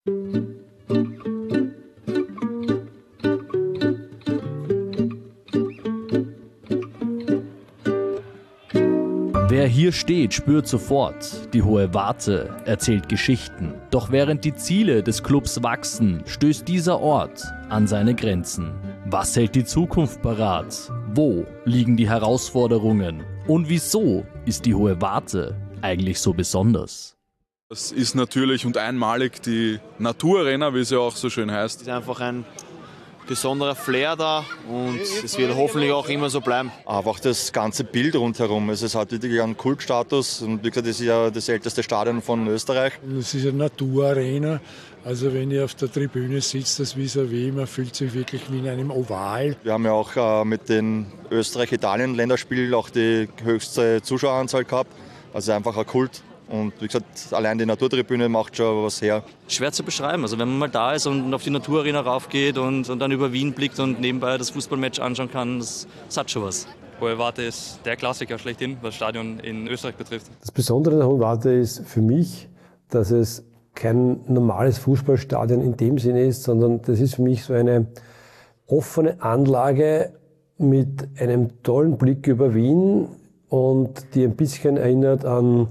Wer hier steht, spürt sofort, die Hohe Warte erzählt Geschichten. Doch während die Ziele des Clubs wachsen, stößt dieser Ort an seine Grenzen. Was hält die Zukunft parat? Wo liegen die Herausforderungen? Und wieso ist die Hohe Warte eigentlich so besonders? Das ist natürlich und einmalig die Naturarena, wie es ja auch so schön heißt. Es ist einfach ein besonderer Flair da und es wird hoffentlich auch immer so bleiben. Einfach das ganze Bild rundherum. Also es hat wirklich einen Kultstatus und wie gesagt, das ist ja das älteste Stadion von Österreich. Es ist eine Naturarena. Also wenn ihr auf der Tribüne sitzt, das vis-à-vis, man fühlt sich wirklich wie in einem Oval. Wir haben ja auch mit den Österreich-Italien-Länderspielen auch die höchste Zuschaueranzahl gehabt. Also einfach ein Kult. Und wie gesagt, allein die Naturtribüne macht schon was her. Schwer zu beschreiben. Also wenn man mal da ist und auf die Naturarena raufgeht und dann über Wien blickt und nebenbei das Fußballmatch anschauen kann, das hat schon was. Hohe Warte ist der Klassiker schlechthin, was das Stadion in Österreich betrifft. Das Besondere an der Hohen Warte ist für mich, dass es kein normales Fußballstadion in dem Sinne ist, sondern das ist für mich so eine offene Anlage mit einem tollen Blick über Wien und die ein bisschen erinnert an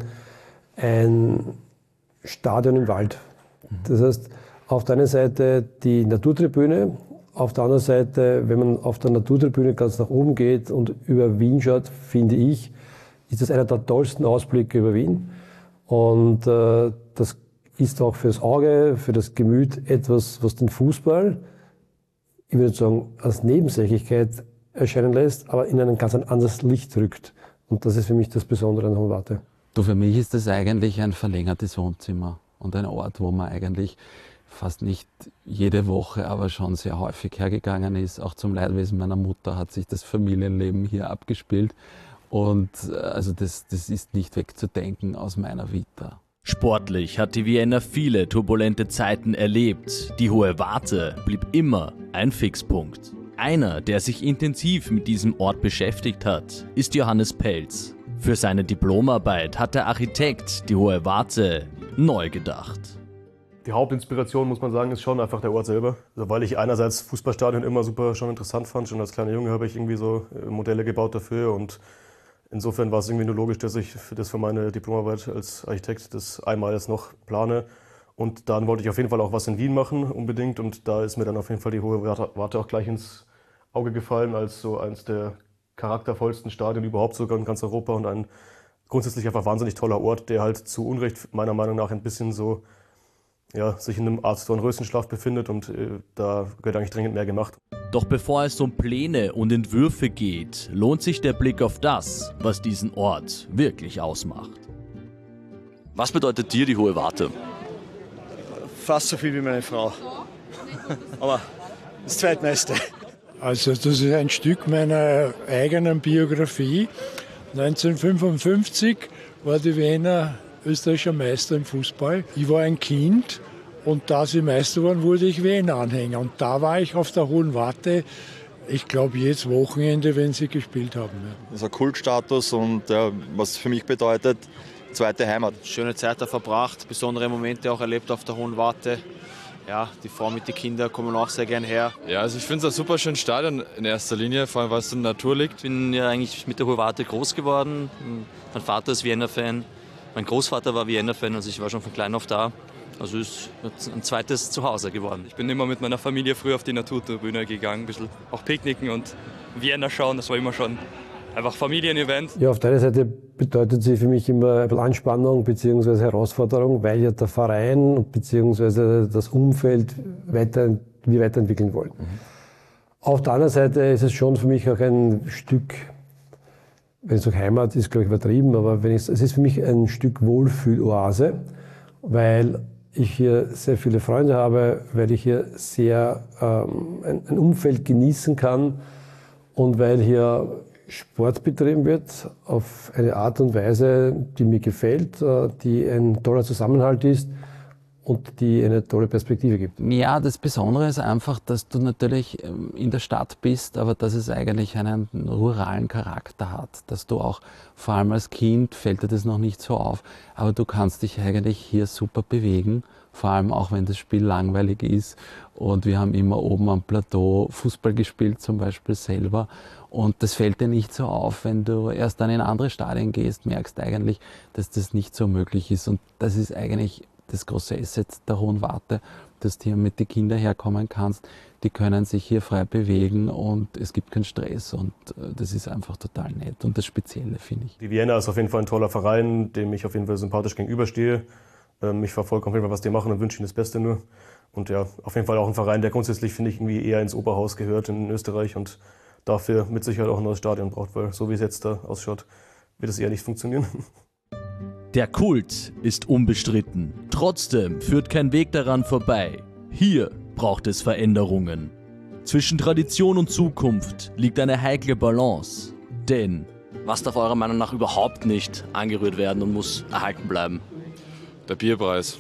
ein Stadion im Wald. Das heißt, auf der einen Seite die Naturtribüne, auf der anderen Seite, wenn man auf der Naturtribüne ganz nach oben geht und über Wien schaut, finde ich, ist das einer der tollsten Ausblicke über Wien. Und das ist auch fürs Auge, für das Gemüt etwas, was den Fußball, ich würde sagen, als Nebensächlichkeit erscheinen lässt, aber in ein ganz anderes Licht rückt. Und das ist für mich das Besondere an der Hohen Warte. Du, für mich ist das eigentlich ein verlängertes Wohnzimmer und ein Ort, wo man eigentlich fast nicht jede Woche, aber schon sehr häufig hergegangen ist. Auch zum Leidwesen meiner Mutter hat sich das Familienleben hier abgespielt. Und also das ist nicht wegzudenken aus meiner Vita. Sportlich hat die Vienna viele turbulente Zeiten erlebt. Die Hohe Warte blieb immer ein Fixpunkt. Einer, der sich intensiv mit diesem Ort beschäftigt hat, ist Johannes Pelz. Für seine Diplomarbeit hat der Architekt die Hohe Warte neu gedacht. Die Hauptinspiration, muss man sagen, ist schon einfach der Ort selber. Also weil ich einerseits Fußballstadion immer super schon interessant fand. Schon als kleiner Junge habe ich irgendwie so Modelle gebaut dafür. Und insofern war es irgendwie nur logisch, dass ich das für meine Diplomarbeit als Architekt das einmal jetzt noch plane. Und dann wollte ich auf jeden Fall auch was in Wien machen, unbedingt. Und da ist mir dann auf jeden Fall die Hohe Warte auch gleich ins Auge gefallen, als so eins der charaktervollsten Stadien überhaupt sogar in ganz Europa und ein grundsätzlich einfach wahnsinnig toller Ort, der halt zu Unrecht meiner Meinung nach ein bisschen so, ja, sich in einem Art Dornröschenschlaf befindet und da gehört eigentlich dringend mehr gemacht. Doch bevor es um Pläne und Entwürfe geht, lohnt sich der Blick auf das, was diesen Ort wirklich ausmacht. Was bedeutet dir die Hohe Warte? Fast so viel wie meine Frau. Aber das Zweitmeiste. Also das ist ein Stück meiner eigenen Biografie. 1955 war die Wiener österreichischer Meister im Fußball. Ich war ein Kind und da sie Meister waren, wurde ich Wiener-Anhänger. Und da war ich auf der Hohen Warte, ich glaube jedes Wochenende, wenn sie gespielt haben. Das ist ein Kultstatus und ja, was für mich bedeutet, zweite Heimat. Schöne Zeit da verbracht, besondere Momente auch erlebt auf der Hohen Warte. Ja, die Frau mit den Kindern kommen auch sehr gern her. Ja, also ich finde es ein super schönes Stadion in erster Linie, vor allem weil es in der Natur liegt. Ich bin ja eigentlich mit der Hohe Warte groß geworden. Mein Vater ist Vienna-Fan, mein Großvater war Vienna-Fan, also ich war schon von klein auf da. Also ist ein zweites Zuhause geworden. Ich bin immer mit meiner Familie früh auf die Naturtribüne gegangen, ein bisschen auch picknicken und Vienna schauen, das war immer schon einfach Familienevent. Ja, auf der einen Seite bedeutet sie für mich immer ein bisschen Anspannung bzw. Herausforderung, weil ja der Verein bzw. das Umfeld wir weiterentwickeln wollen. Auf der anderen Seite ist es schon für mich auch ein Stück, wenn ich sage Heimat, ist glaube ich übertrieben, aber es ist für mich ein Stück Wohlfühloase, weil ich hier sehr viele Freunde habe, weil ich hier sehr ein Umfeld genießen kann und weil hier Sport betrieben wird auf eine Art und Weise, die mir gefällt, die ein toller Zusammenhalt ist und die eine tolle Perspektive gibt. Ja, das Besondere ist einfach, dass du natürlich in der Stadt bist, aber dass es eigentlich einen ruralen Charakter hat. Dass du auch, vor allem als Kind, fällt dir das noch nicht so auf, aber du kannst dich eigentlich hier super bewegen, vor allem auch wenn das Spiel langweilig ist. Und wir haben immer oben am Plateau Fußball gespielt, zum Beispiel selber. Und das fällt dir nicht so auf, wenn du erst dann in andere Stadien gehst, merkst eigentlich, dass das nicht so möglich ist. Und das ist eigentlich das große Asset der Hohen Warte, dass du hier mit den Kindern herkommen kannst. Die können sich hier frei bewegen und es gibt keinen Stress und das ist einfach total nett und das Spezielle, finde ich. Die Vienna ist auf jeden Fall ein toller Verein, dem ich auf jeden Fall sympathisch gegenüberstehe. Ich verfolge auf jeden Fall, was die machen und wünsche ihnen das Beste nur. Und ja, auf jeden Fall auch ein Verein, der grundsätzlich, finde ich, irgendwie eher ins Oberhaus gehört in Österreich und dafür mit Sicherheit auch ein neues Stadion braucht, weil so wie es jetzt da ausschaut, wird es eher nicht funktionieren. Der Kult ist unbestritten. Trotzdem führt kein Weg daran vorbei. Hier braucht es Veränderungen. Zwischen Tradition und Zukunft liegt eine heikle Balance. Denn Was darf eurer Meinung nach überhaupt nicht angerührt werden und muss erhalten bleiben? Der Bierpreis.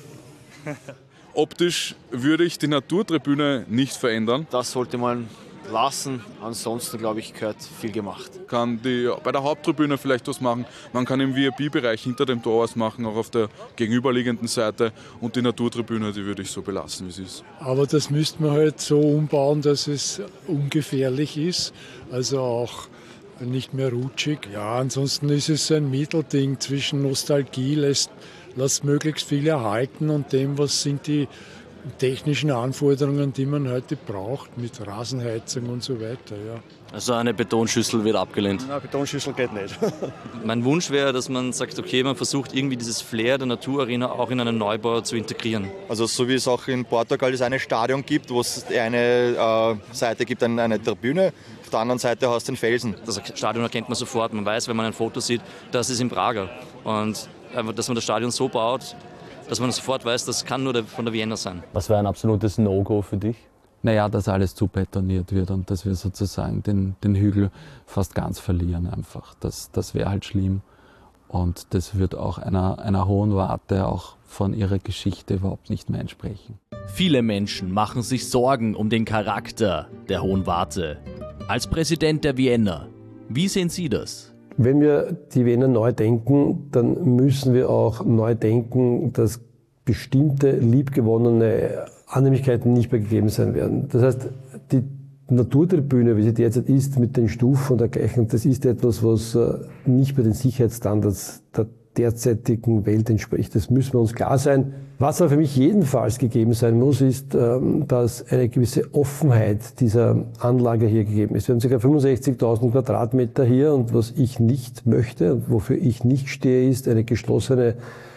Optisch würde ich die Naturtribüne nicht verändern. Das sollte man lassen. Ansonsten, glaube ich, gehört viel gemacht. Kann bei der Haupttribüne vielleicht was machen. Man kann im VIP-Bereich hinter dem Tor was machen, auch auf der gegenüberliegenden Seite. Und die Naturtribüne, die würde ich so belassen, wie sie ist. Aber das müsste man halt so umbauen, dass es ungefährlich ist. Also auch nicht mehr rutschig. Ja, ansonsten ist es ein Mittelding zwischen Nostalgie, lässt möglichst viel erhalten und dem, was sind die technischen Anforderungen, die man heute braucht, mit Rasenheizung und so weiter. Ja. Also eine Betonschüssel wird abgelehnt. Nein, Betonschüssel geht nicht. Mein Wunsch wäre, dass man sagt, okay, man versucht irgendwie dieses Flair der Naturarena auch in einen Neubau zu integrieren. Also so wie es auch in Portugal es ein Stadion gibt, wo es eine Seite gibt, eine Tribüne, auf der anderen Seite hast du den Felsen. Das Stadion erkennt man sofort. Man weiß, wenn man ein Foto sieht, das ist in Prager. Und einfach, dass man das Stadion so baut, dass man sofort weiß, das kann nur von der Vienna sein. Was wäre ein absolutes No-Go für dich? Naja, dass alles zu betoniert wird und dass wir sozusagen den Hügel fast ganz verlieren einfach. Das wäre halt schlimm. Und das wird auch einer Hohen Warte auch von ihrer Geschichte überhaupt nicht mehr entsprechen. Viele Menschen machen sich Sorgen um den Charakter der Hohen Warte. Als Präsident der Vienna, wie sehen Sie das? Wenn wir die Vienna neu denken, dann müssen wir auch neu denken, dass bestimmte liebgewonnene Annehmlichkeiten nicht mehr gegeben sein werden. Das heißt, die Naturtribüne, wie sie derzeit ist, mit den Stufen und dergleichen, das ist etwas, was nicht mehr den Sicherheitsstandards der derzeitigen Welt entspricht. Das müssen wir uns klar sein. Was aber für mich jedenfalls gegeben sein muss, ist, dass eine gewisse Offenheit dieser Anlage hier gegeben ist. Wir haben ca. 65.000 Quadratmeter hier und was ich nicht möchte und wofür ich nicht stehe, ist eine geschlossene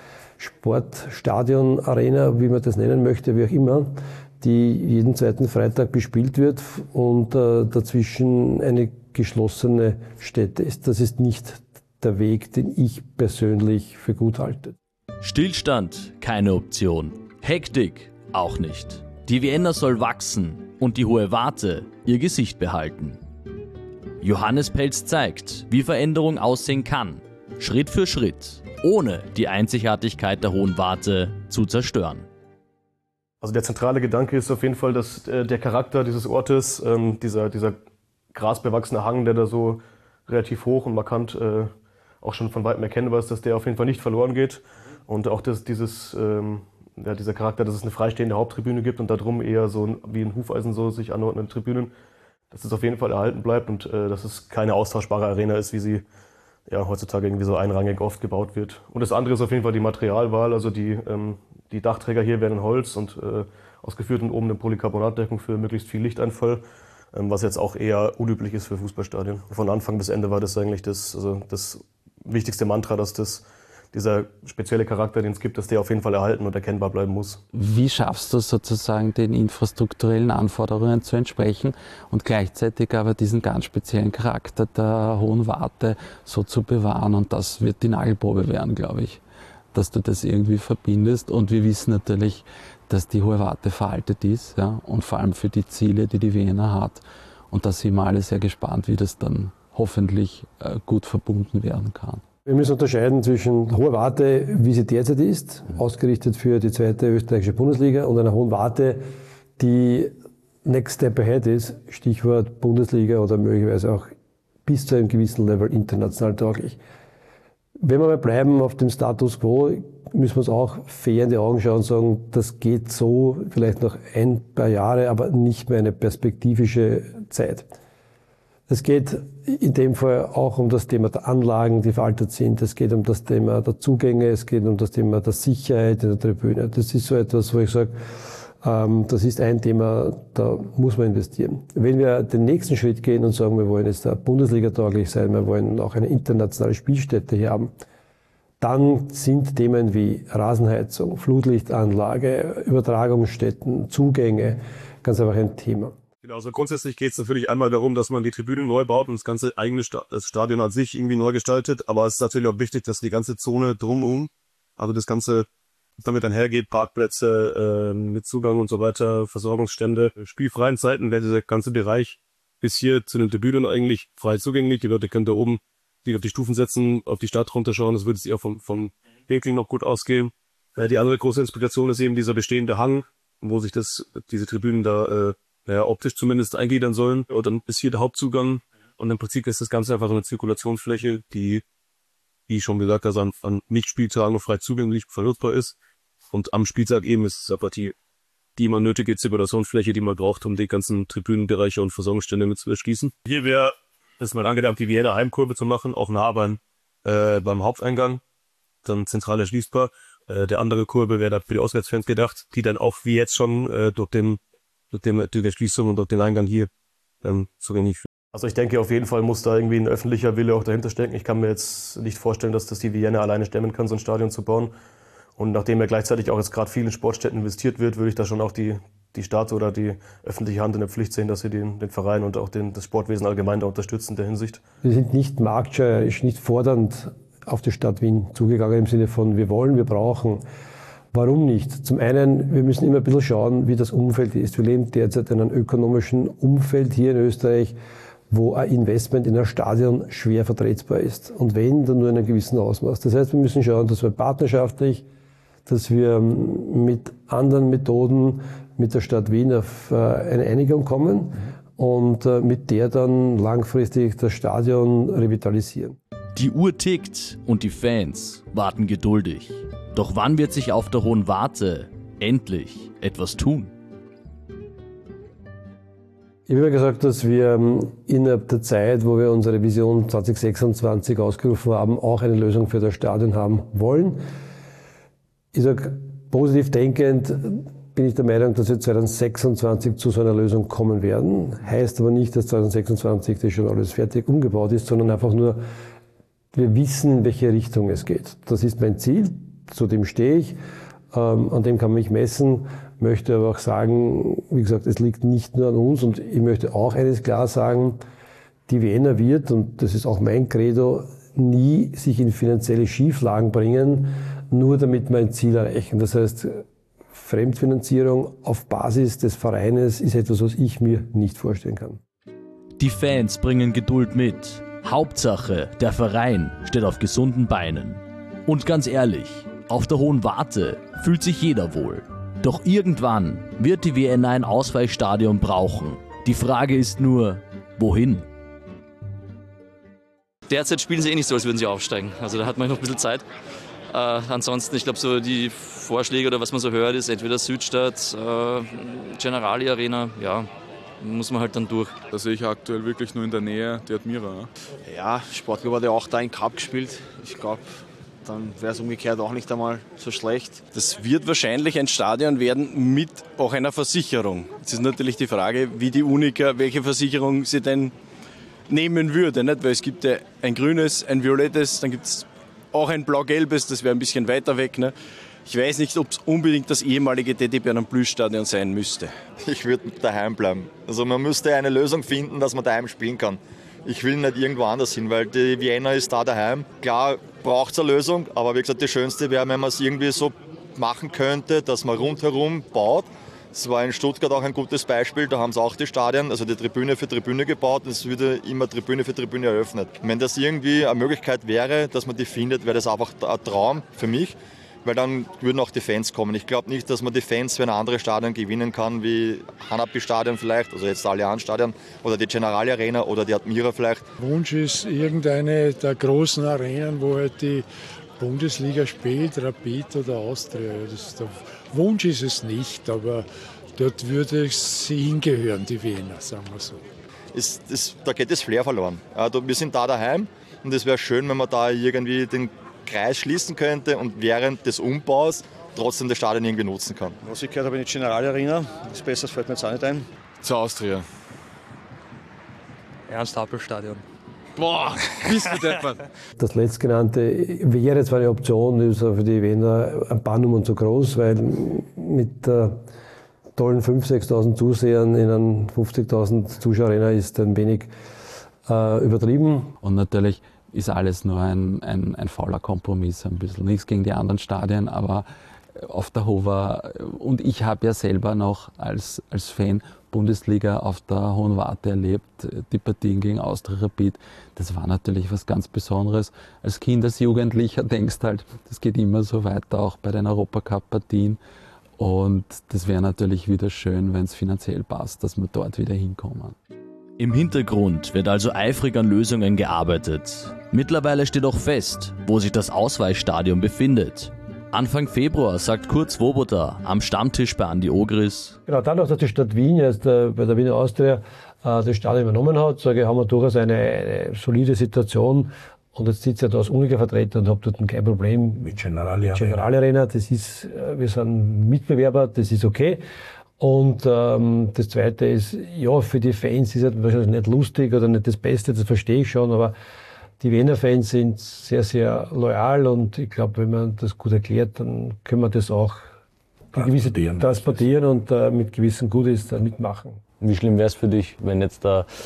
Sportstadion, Arena, wie man das nennen möchte, wie auch immer, die jeden zweiten Freitag bespielt wird und dazwischen eine geschlossene Stätte ist. Das ist nicht der Weg, den ich persönlich für gut halte. Stillstand, keine Option. Hektik, auch nicht. Die Vienna soll wachsen und die Hohe Warte ihr Gesicht behalten. Johannes Pelz zeigt, wie Veränderung aussehen kann. Schritt für Schritt, ohne die Einzigartigkeit der Hohen Warte zu zerstören. Also der zentrale Gedanke ist auf jeden Fall, dass der Charakter dieses Ortes, dieser grasbewachsene Hang, der da so relativ hoch und markant auch schon von weitem erkennbar ist, dass der auf jeden Fall nicht verloren geht. Und auch dieser Charakter, dass es eine freistehende Haupttribüne gibt und darum eher so wie ein Hufeisen so sich anordnende Tribünen, dass es auf jeden Fall erhalten bleibt und dass es keine austauschbare Arena ist, wie sie ja heutzutage irgendwie so einrangig oft gebaut wird. Und das andere ist auf jeden Fall die Materialwahl, also die Dachträger hier werden in Holz und ausgeführt und oben eine Polycarbonatdeckung für möglichst viel Lichteinfall, was jetzt auch eher unüblich ist für Fußballstadien. Von Anfang bis Ende war das eigentlich das wichtigste Mantra, dass dieser spezielle Charakter, den es gibt, dass der auf jeden Fall erhalten und erkennbar bleiben muss. Wie schaffst du es sozusagen, den infrastrukturellen Anforderungen zu entsprechen und gleichzeitig aber diesen ganz speziellen Charakter der Hohen Warte so zu bewahren? Und das wird die Nagelprobe werden, glaube ich, dass du das irgendwie verbindest. Und wir wissen natürlich, dass die Hohe Warte veraltet ist, ja, und vor allem für die Ziele, die die Vienna hat. Und da sind wir alle sehr gespannt, wie das dann hoffentlich gut verbunden werden kann. Wir müssen unterscheiden zwischen Hoher Warte, wie sie derzeit ist, ausgerichtet für die zweite österreichische Bundesliga, und einer Hohen Warte, die next step ahead ist, Stichwort Bundesliga oder möglicherweise auch bis zu einem gewissen Level international tauglich. Wenn wir mal bleiben auf dem Status quo, müssen wir uns auch fair in die Augen schauen und sagen, das geht so vielleicht noch ein paar Jahre, aber nicht mehr eine perspektivische Zeit. Es geht in dem Fall auch um das Thema der Anlagen, die veraltet sind. Es geht um das Thema der Zugänge, es geht um das Thema der Sicherheit in der Tribüne. Das ist so etwas, wo ich sage, das ist ein Thema, da muss man investieren. Wenn wir den nächsten Schritt gehen und sagen, wir wollen jetzt da Bundesliga tauglich sein, wir wollen auch eine internationale Spielstätte hier haben, dann sind Themen wie Rasenheizung, Flutlichtanlage, Übertragungsstätten, Zugänge ganz einfach ein Thema. Genau, also grundsätzlich geht es natürlich einmal darum, dass man die Tribünen neu baut und das ganze eigene das Stadion an sich irgendwie neu gestaltet. Aber es ist natürlich auch wichtig, dass die ganze Zone drumherum, also das Ganze, was damit einhergeht, Parkplätze mit Zugang und so weiter, Versorgungsstände, spielfreien Zeiten, wäre dieser ganze Bereich bis hier zu den Tribünen eigentlich frei zugänglich. Die Leute können da oben sich auf die Stufen setzen, auf die Stadt runterschauen. Das würde sich auch vom Peking noch gut ausgehen. Die andere große Inspiration ist eben dieser bestehende Hang, wo sich diese Tribünen da optisch zumindest eingliedern sollen. Und dann ist hier der Hauptzugang. Und im Prinzip ist das Ganze einfach so eine Zirkulationsfläche, die, wie ich schon gesagt habe, an Nicht-Spieltagen frei zugänglich vernutzbar ist. Und am Spieltag eben ist es einfach die immer nötige Zirkulationsfläche, die man braucht, um die ganzen Tribünenbereiche und Versorgungsstände mit zu erschließen. Hier wäre es mal angedacht, die Wiener Heimkurve zu machen, auch nah beim Haupteingang, dann zentral erschließbar. Der andere Kurve wäre da für die Auswärtsfans gedacht, die dann auch wie jetzt schon durch die Erschließung und durch den Eingang hier zugänglich. Also ich denke, auf jeden Fall muss da irgendwie ein öffentlicher Wille auch dahinter stecken. Ich kann mir jetzt nicht vorstellen, dass das die Vienna alleine stemmen kann, so ein Stadion zu bauen. Und nachdem ja gleichzeitig auch jetzt gerade viel in Sportstätten investiert wird, würde ich da schon auch die Staat oder die öffentliche Hand in der Pflicht sehen, dass sie den Verein und auch das Sportwesen allgemein da unterstützen in der Hinsicht. Wir sind nicht marktschreierisch, nicht fordernd auf die Stadt Wien zugegangen im Sinne von wir wollen, wir brauchen. Warum nicht? Zum einen, wir müssen immer ein bisschen schauen, wie das Umfeld ist. Wir leben derzeit in einem ökonomischen Umfeld hier in Österreich, wo ein Investment in ein Stadion schwer vertretbar ist. Und wenn, dann nur in einem gewissen Ausmaß. Das heißt, wir müssen schauen, dass wir partnerschaftlich, dass wir mit anderen Methoden mit der Stadt Wien auf eine Einigung kommen und mit der dann langfristig das Stadion revitalisieren. Die Uhr tickt und die Fans warten geduldig. Doch wann wird sich auf der Hohen Warte endlich etwas tun? Ich habe ja gesagt, dass wir innerhalb der Zeit, wo wir unsere Vision 2026 ausgerufen haben, auch eine Lösung für das Stadion haben wollen. Ich sage, positiv denkend bin ich der Meinung, dass wir 2026 zu so einer Lösung kommen werden. Heißt aber nicht, dass 2026 das schon alles fertig umgebaut ist, sondern einfach nur, wir wissen, in welche Richtung es geht. Das ist mein Ziel, zu dem stehe ich, an dem kann man mich messen, möchte aber auch sagen, wie gesagt, es liegt nicht nur an uns und ich möchte auch eines klar sagen, die Vienna wird, und das ist auch mein Credo, nie sich in finanzielle Schieflagen bringen, nur damit wir ein Ziel erreichen. Das heißt, Fremdfinanzierung auf Basis des Vereines ist etwas, was ich mir nicht vorstellen kann. Die Fans bringen Geduld mit. Hauptsache, der Verein steht auf gesunden Beinen. Und ganz ehrlich, auf der Hohen Warte fühlt sich jeder wohl. Doch irgendwann wird die Vienna ein Ausweichstadion brauchen. Die Frage ist nur, wohin? Derzeit spielen sie eh nicht so, als würden sie aufsteigen. Also da hat man noch ein bisschen Zeit. Ansonsten, ich glaube, so die Vorschläge oder was man so hört, ist entweder Südstadt, Generali Arena, ja, muss man halt dann durch. Da sehe ich aktuell wirklich nur in der Nähe die Admira. Ja, Sportclub hat ja auch da in Cup gespielt. Ich glaube, dann wäre es umgekehrt auch nicht einmal so schlecht. Das wird wahrscheinlich ein Stadion werden mit auch einer Versicherung. Jetzt ist natürlich die Frage, wie die Unica, welche Versicherung sie denn nehmen würde. Nicht? Weil es gibt ja ein grünes, ein violettes, dann gibt es auch ein blau-gelbes, das wäre ein bisschen weiter weg. Ne? Ich weiß nicht, ob es unbedingt das ehemalige TD-Bernhard-Plüsch-Stadion sein müsste. Ich würde daheim bleiben. Also man müsste eine Lösung finden, dass man daheim spielen kann. Ich will nicht irgendwo anders hin, weil die Vienna ist da daheim. Klar braucht es eine Lösung, aber wie gesagt, das Schönste wäre, wenn man es irgendwie so machen könnte, dass man rundherum baut. Es war in Stuttgart auch ein gutes Beispiel, da haben sie auch die Stadien, also die Tribüne für Tribüne gebaut und es würde immer Tribüne für Tribüne eröffnet. Wenn das irgendwie eine Möglichkeit wäre, dass man die findet, wäre das einfach ein Traum für mich. weil dann würden auch die Fans kommen. Ich glaube nicht, dass man die Fans für ein anderes Stadion gewinnen kann, wie Hanapi-Stadion vielleicht, also jetzt Allianz-Stadion oder die Generali Arena oder die Admira vielleicht. Wunsch ist irgendeine der großen Arenen, wo halt die Bundesliga spielt, Rapid oder Austria. Der Wunsch ist es nicht, aber dort würde sie hingehören, die Wiener, sagen wir so. Da geht das Flair verloren. Wir sind da daheim und es wäre schön, wenn man da irgendwie den Kreis schließen könnte und während des Umbaus trotzdem das Stadion irgendwie nutzen kann. Was ich gehört habe, in die Generali Arena, das Besseres fällt mir jetzt auch nicht ein. Zur Austria. Ernst-Happel-Stadion. Boah, bist du deppert. Das letztgenannte wäre zwar eine Option, ist für die Wiener ein paar Nummern zu groß, weil mit tollen 5.000, 6.000 Zusehern in einer 50.000 Zuschauer-Arena ist ein wenig übertrieben. Und natürlich ist alles nur ein fauler Kompromiss, ein bisschen. Nichts gegen die anderen Stadien, aber auf der Hofer, und ich habe ja selber noch als Fan Bundesliga auf der Hohen Warte erlebt, die Partien gegen Austria Rapid, das war natürlich was ganz Besonderes. Als Kind, als Jugendlicher denkst halt, das geht immer so weiter, auch bei den Europacup-Partien. Und das wäre natürlich wieder schön, wenn es finanziell passt, dass wir dort wieder hinkommen. Im Hintergrund wird also eifrig an Lösungen gearbeitet. Mittlerweile steht auch fest, wo sich das Ausweichstadion befindet. Anfang Februar sagt Kurt Swoboda am Stammtisch bei Andi Ogris. Genau, dadurch, dass die Stadt Wien jetzt bei der Wiener Austria das Stadion übernommen hat, haben wir durchaus eine solide Situation. Und jetzt sitzt ja da als uniger Vertreter und habe dort kein Problem. Mit Generali Arena, wir sind Mitbewerber, das ist okay. Und das Zweite ist, ja, für die Fans ist es wahrscheinlich nicht lustig oder nicht das Beste, das verstehe ich schon, aber die Wiener Fans sind sehr, sehr loyal und ich glaube, wenn man das gut erklärt, dann können wir das auch transportieren und mit gewissen Goodies mitmachen. Wie schlimm wäre es für dich, wenn jetzt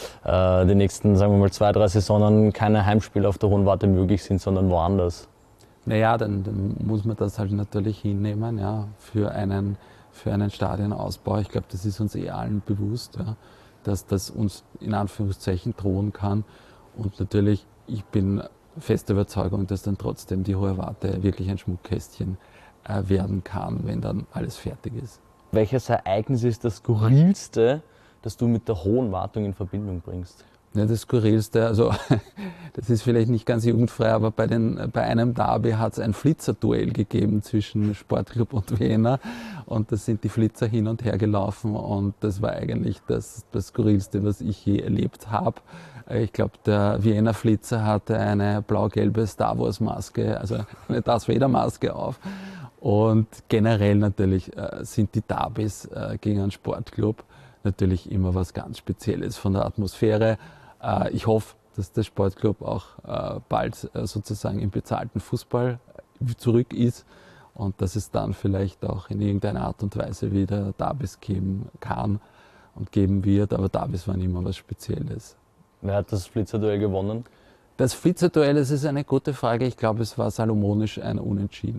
die nächsten, sagen wir mal, 2-3 Saisonen keine Heimspiele auf der Hohen Warte möglich sind, sondern woanders? Naja, dann muss man das halt natürlich hinnehmen, ja, für einen Stadionausbau. Ich glaube, das ist uns allen bewusst, ja, dass das uns in Anführungszeichen drohen kann. Und natürlich, ich bin fester Überzeugung, dass dann trotzdem die Hohe Warte wirklich ein Schmuckkästchen werden kann, wenn dann alles fertig ist. Welches Ereignis ist das Skurrilste, das du mit der Hohen Wartung in Verbindung bringst? Ja, das Skurrilste, also das ist vielleicht nicht ganz jugendfrei, aber bei einem Derby hat es ein Flitzerduell gegeben zwischen Sportclub und Wiener und da sind die Flitzer hin und her gelaufen und das war eigentlich das Skurrilste, was ich je erlebt habe. Ich glaube, der Wiener Flitzer hatte eine blau-gelbe Star Wars Maske, also eine Darth Vader Maske auf. Und generell natürlich sind die Derbys gegen einen Sportclub natürlich immer was ganz Spezielles von der Atmosphäre. Ich hoffe, dass der Sportclub auch bald sozusagen im bezahlten Fußball zurück ist und dass es dann vielleicht auch in irgendeiner Art und Weise wieder Derbys geben kann und geben wird. Aber Derbys waren immer was Spezielles. Wer hat das Flitzerduell gewonnen? Das Flitzerduell, das ist eine gute Frage. Ich glaube, es war salomonisch ein Unentschieden.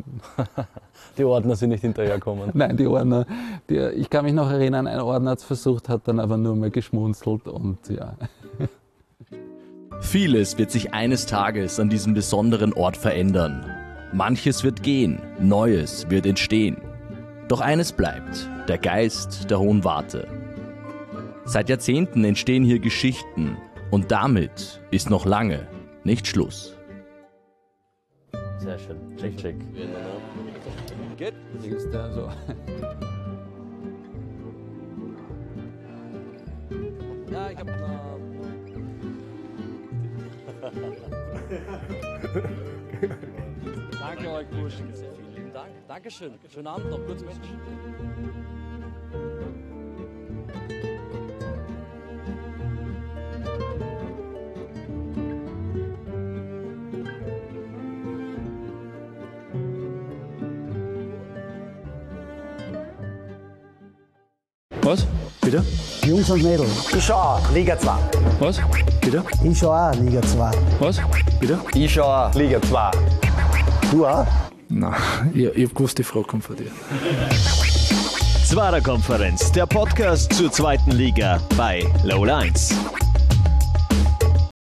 Die Ordner sind nicht hinterhergekommen? Nein, die Ordner, ich kann mich noch erinnern, ein Ordner hat es versucht, hat dann aber nur mal geschmunzelt und ja. Vieles wird sich eines Tages an diesem besonderen Ort verändern. Manches wird gehen, Neues wird entstehen. Doch eines bleibt, der Geist der Hohen Warte. Seit Jahrzehnten entstehen hier Geschichten und damit ist noch lange nicht Schluss. Sehr schön. Check, check. Geht? Also. Ja, ich hab Danke euch, Burschen. Vielen Dank. Dankeschön. Schönen Abend noch. Kurz Mensch. Was? Bitte? Jungs und Mädels. Ich schau auch, Liga 2. Was? Bitte? Ich schau auch, Liga 2. Was? Bitte? Ich schau auch, Liga 2. Du auch? Nein, ich hab gewusst, die Frage kommt von dir. Zwarer Konferenz, der Podcast zur zweiten Liga bei Low Lines.